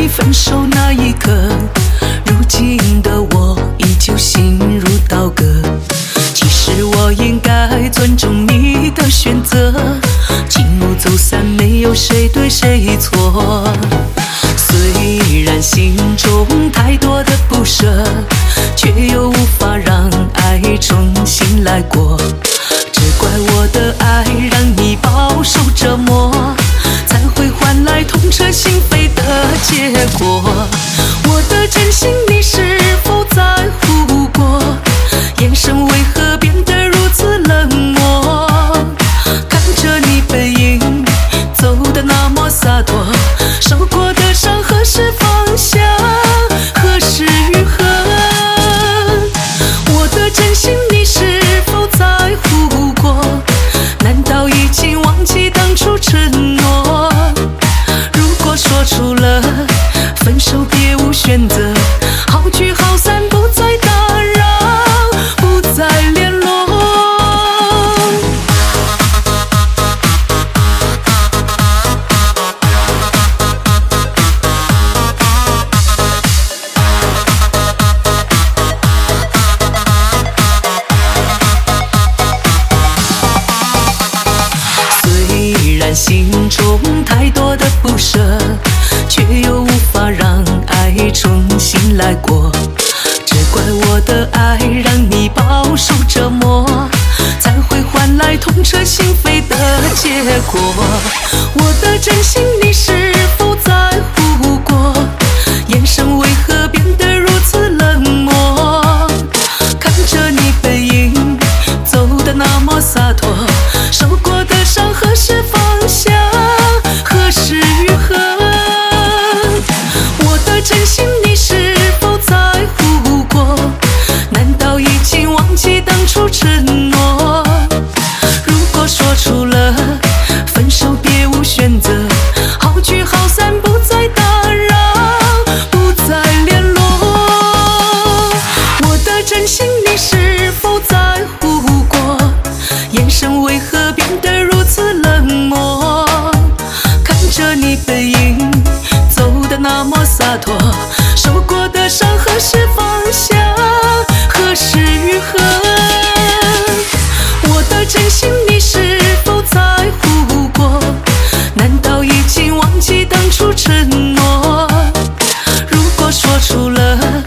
分手那一刻，如今的我依旧心如刀割。其实我应该尊重你的选择，情路走散，没有谁对谁错。虽然心中太多的不舍，却又无法让爱重新来过。只怪我的爱让你饱受折磨，才会换来痛彻心扉的结果。我的真心你是否在乎过？眼神为何变得如此冷漠？看着你背影走得那么洒脱，受过的伤何时放下，何时愈合？我的真心你是否在乎过？难道已经忘记当初承诺？如果说出了分手别无选择，好聚好散不再打扰，不再联络。虽然心中太多的不舍，却又无法让爱重新来过。只怪我的爱让你饱受折磨，才会换来痛彻心扉的结果。我的真心你是否在乎过？眼神为何变得如此冷漠？看着你背影走得那么洒脱，受过的伤何时放下，何时愈合？我的真心你是否在乎过？难道已经忘记当初承诺？如果说出了分手别无选择，好聚好散不再打扰，不再联络。我的真心你是否在乎过？眼神为何变得如此冷漠？看着你背影走得那么洒脱，受过的伤何时放下，何时愈合？我的真心你是否在乎过？难道已经忘记当初承诺？如果说出了